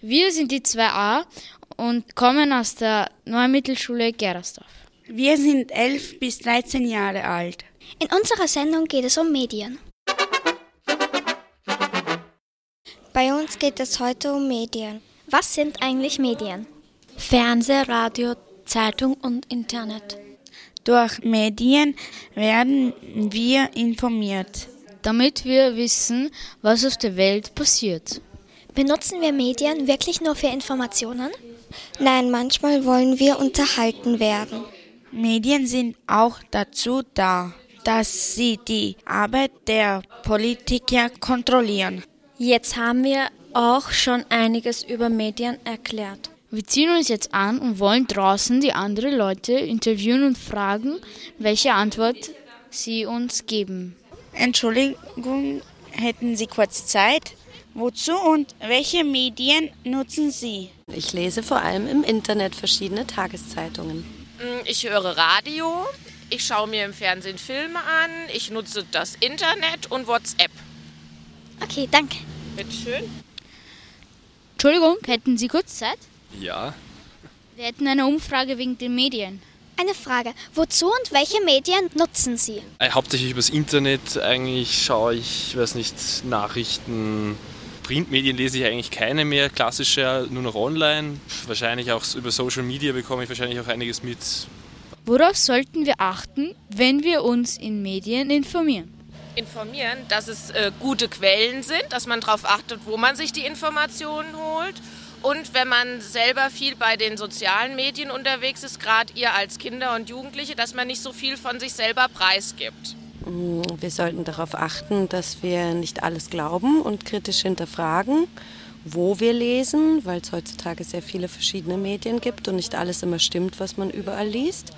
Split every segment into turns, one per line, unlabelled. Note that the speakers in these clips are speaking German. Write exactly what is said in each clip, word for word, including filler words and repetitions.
Wir sind die zwei a und kommen aus der Neumittelschule Gerersdorf.
Wir sind elf bis dreizehn Jahre alt.
In unserer Sendung geht es um Medien.
Bei uns geht es heute um Medien.
Was sind eigentlich Medien?
Fernseh, Radio, Zeitung und Internet.
Durch Medien werden wir informiert,
damit wir wissen, was auf der Welt passiert.
Benutzen wir Medien wirklich nur für Informationen?
Nein, manchmal wollen wir unterhalten werden.
Medien sind auch dazu da, dass sie die Arbeit der Politiker kontrollieren.
Jetzt haben wir auch schon einiges über Medien erklärt.
Wir ziehen uns jetzt an und wollen draußen die anderen Leute interviewen und fragen, welche Antwort sie uns geben.
Entschuldigung, hätten Sie kurz Zeit? Wozu und welche Medien nutzen Sie?
Ich lese vor allem im Internet verschiedene Tageszeitungen.
Ich höre Radio, ich schaue mir im Fernsehen Filme an, ich nutze das Internet und WhatsApp.
Okay, danke.
Bitte schön.
Entschuldigung, hätten Sie kurz Zeit?
Ja.
Wir hätten eine Umfrage wegen den Medien.
Eine Frage, wozu und welche Medien nutzen Sie?
Äh, hauptsächlich übers Internet. Eigentlich schaue ich, weiß nicht, Nachrichten. Printmedien lese ich eigentlich keine mehr, klassische, nur noch online. Wahrscheinlich auch über Social Media bekomme ich wahrscheinlich auch einiges mit.
Worauf sollten wir achten, wenn wir uns in Medien informieren?
Informieren, dass es äh, gute Quellen sind, dass man darauf achtet, wo man sich die Informationen holt. Und wenn man selber viel bei den sozialen Medien unterwegs ist, gerade ihr als Kinder und Jugendliche, dass man nicht so viel von sich selber preisgibt.
Wir sollten darauf achten, dass wir nicht alles glauben und kritisch hinterfragen, wo wir lesen, weil es heutzutage sehr viele verschiedene Medien gibt und nicht alles immer stimmt, was man überall liest.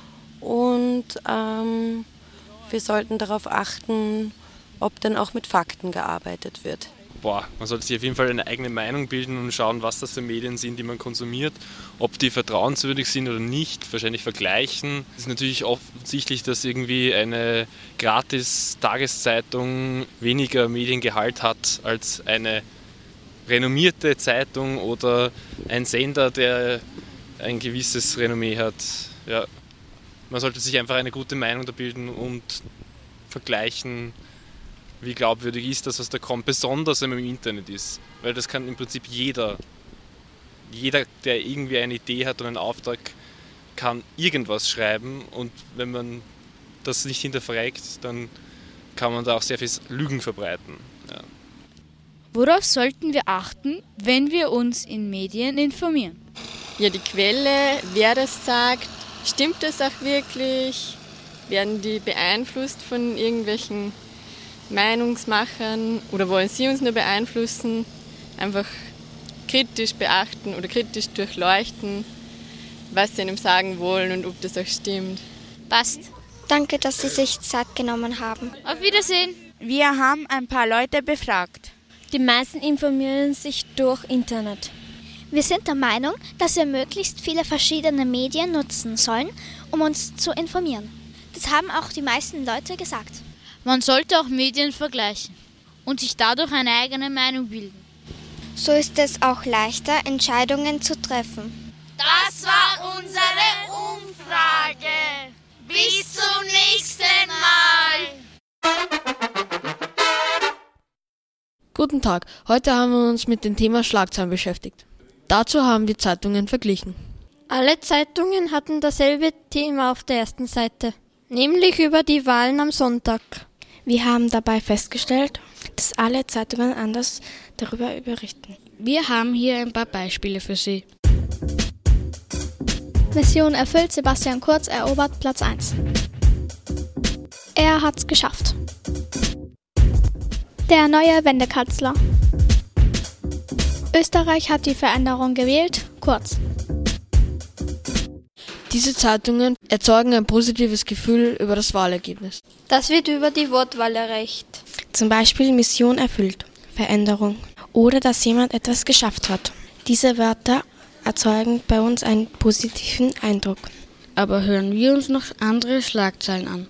Und ähm, wir sollten darauf achten, ob dann auch mit Fakten gearbeitet wird.
Boah, man sollte sich auf jeden Fall eine eigene Meinung bilden und schauen, was das für Medien sind, die man konsumiert, ob die vertrauenswürdig sind oder nicht, wahrscheinlich vergleichen. Es ist natürlich offensichtlich, dass irgendwie eine Gratis-Tageszeitung weniger Mediengehalt hat als eine renommierte Zeitung oder ein Sender, der ein gewisses Renommee hat. Ja, man sollte sich einfach eine gute Meinung da bilden und vergleichen, wie glaubwürdig ist das, was da kommt, besonders wenn man im Internet ist. Weil das kann im Prinzip jeder, jeder, der irgendwie eine Idee hat und einen Auftrag, kann irgendwas schreiben. Und wenn man das nicht hinterfragt, dann kann man da auch sehr viel Lügen verbreiten. Ja.
Worauf sollten wir achten, wenn wir uns in Medien informieren?
Ja, die Quelle, wer das sagt, stimmt das auch wirklich? Werden die beeinflusst von irgendwelchen Meinungsmachern oder wollen sie uns nur beeinflussen? Einfach kritisch beachten oder kritisch durchleuchten, was sie einem sagen wollen und ob das auch stimmt.
Passt.
Danke, dass Sie sich Zeit genommen haben.
Auf Wiedersehen.
Wir haben ein paar Leute befragt.
Die meisten informieren sich durch Internet.
Wir sind der Meinung, dass wir möglichst viele verschiedene Medien nutzen sollen, um uns zu informieren. Das haben auch die meisten Leute gesagt.
Man sollte auch Medien vergleichen und sich dadurch eine eigene Meinung bilden.
So ist es auch leichter, Entscheidungen zu treffen.
Das war unsere Umfrage. Bis zum nächsten Mal.
Guten Tag, heute haben wir uns mit dem Thema Schlagzeilen beschäftigt. Dazu haben wir Zeitungen verglichen.
Alle Zeitungen hatten dasselbe Thema auf der ersten Seite, nämlich über die Wahlen am Sonntag.
Wir haben dabei festgestellt, dass alle Zeitungen anders darüber berichten.
Wir haben hier ein paar Beispiele für Sie.
Mission erfüllt, Sebastian Kurz erobert Platz eins. Er hat's geschafft. Der neue Wendekanzler. Österreich hat die Veränderung gewählt, Kurz.
Diese Zeitungen erzeugen ein positives Gefühl über das Wahlergebnis.
Das wird über die Wortwahl erreicht.
Zum Beispiel Mission erfüllt, Veränderung oder dass jemand etwas geschafft hat. Diese Wörter erzeugen bei uns einen positiven Eindruck.
Aber hören wir uns noch andere Schlagzeilen an.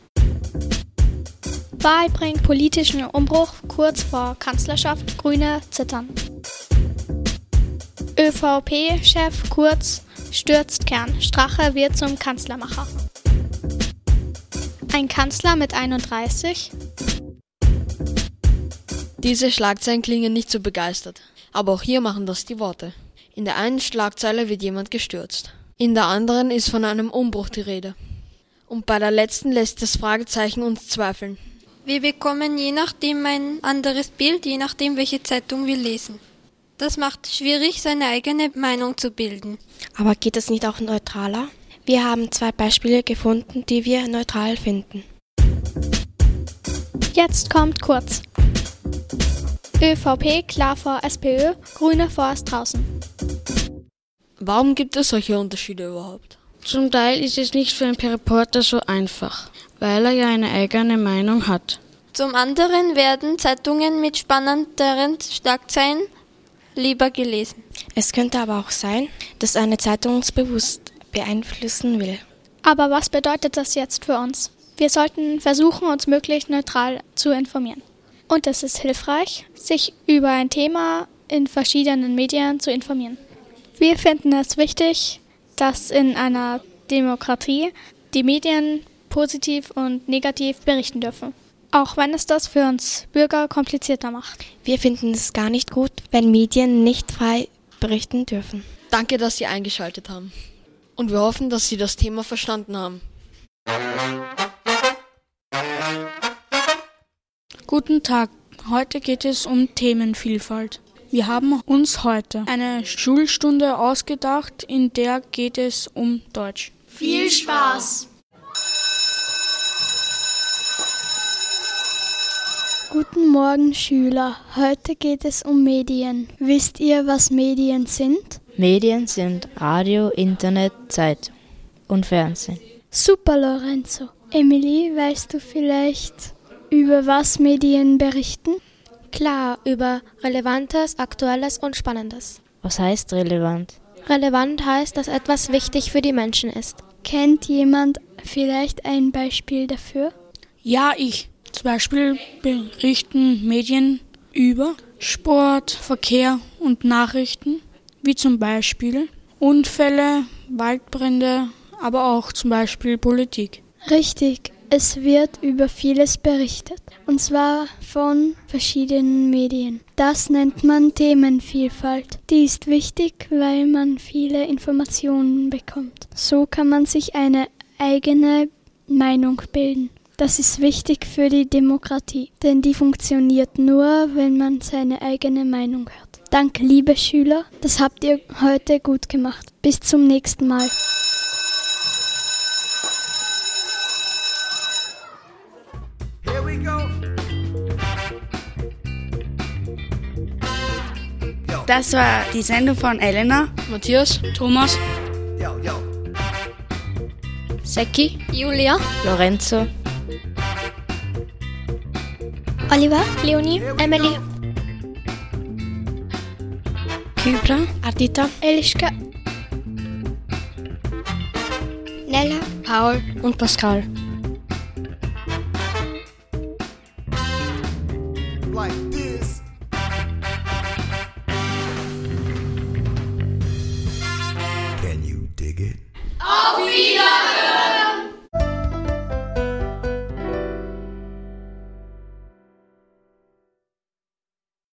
Wahl bringt politischen Umbruch, kurz vor Kanzlerschaft, Grüne zittern. ÖVP-Chef Kurz stürzt Kern. Strache wird zum Kanzlermacher. Ein Kanzler mit einunddreißig.
Diese Schlagzeilen klingen nicht so begeistert. Aber auch hier machen das die Worte. In der einen Schlagzeile wird jemand gestürzt. In der anderen ist von einem Umbruch die Rede. Und bei der letzten lässt das Fragezeichen uns zweifeln.
Wir bekommen je nachdem ein anderes Bild, je nachdem, welche Zeitung wir lesen. Das macht es schwierig, seine eigene Meinung zu bilden.
Aber geht es nicht auch neutraler? Wir haben zwei Beispiele gefunden, die wir neutral finden.
Jetzt kommt Kurz. ÖVP klar vor SPÖ, Grüne vor Straußen.
Warum gibt es solche Unterschiede überhaupt?
Zum Teil ist es nicht für einen Reporter so einfach, weil er ja eine eigene Meinung hat.
Zum anderen werden Zeitungen mit spannenderen Schlagzeilen lieber gelesen.
Es könnte aber auch sein, dass eine Zeitung uns bewusst beeinflussen will.
Aber was bedeutet das jetzt für uns? Wir sollten versuchen, uns möglichst neutral zu informieren. Und es ist hilfreich, sich über ein Thema in verschiedenen Medien zu informieren. Wir finden es wichtig, dass in einer Demokratie die Medien positiv und negativ berichten dürfen. Auch wenn es das für uns Bürger komplizierter macht.
Wir finden es gar nicht gut, wenn Medien nicht frei berichten dürfen.
Danke, dass Sie eingeschaltet haben. Und wir hoffen, dass Sie das Thema verstanden haben.
Guten Tag, heute geht es um Themenvielfalt. Wir haben uns heute eine Schulstunde ausgedacht, in der geht es um Deutsch.
Viel Spaß!
Guten Morgen, Schüler. Heute geht es um Medien. Wisst ihr, was Medien sind?
Medien sind Radio, Internet, Zeitung und Fernsehen.
Super, Lorenzo. Emily, weißt du vielleicht, über was Medien berichten?
Klar, über Relevantes, Aktuelles und Spannendes.
Was heißt relevant?
Relevant heißt, dass etwas wichtig für die Menschen ist.
Kennt jemand vielleicht ein Beispiel dafür?
Ja, ich. Zum Beispiel berichten Medien über Sport, Verkehr und Nachrichten, wie zum Beispiel Unfälle, Waldbrände, aber auch zum Beispiel Politik.
Richtig, es wird über vieles berichtet, und zwar von verschiedenen Medien. Das nennt man Themenvielfalt. Die ist wichtig, weil man viele Informationen bekommt. So kann man sich eine eigene Meinung bilden. Das ist wichtig für die Demokratie, denn die funktioniert nur, wenn man seine eigene Meinung hört. Danke, liebe Schüler, das habt ihr heute gut gemacht. Bis zum nächsten Mal.
Das war die Sendung von Elena,
Matthias,
Thomas,
Seki, Julia,
Lorenzo,
Oliver, Leonie, Emily,
Kybra, Ardita,
Eliška,
Nella,
Paul und Pascal.
Like this. Can you dig it?
Auf Wiederhören!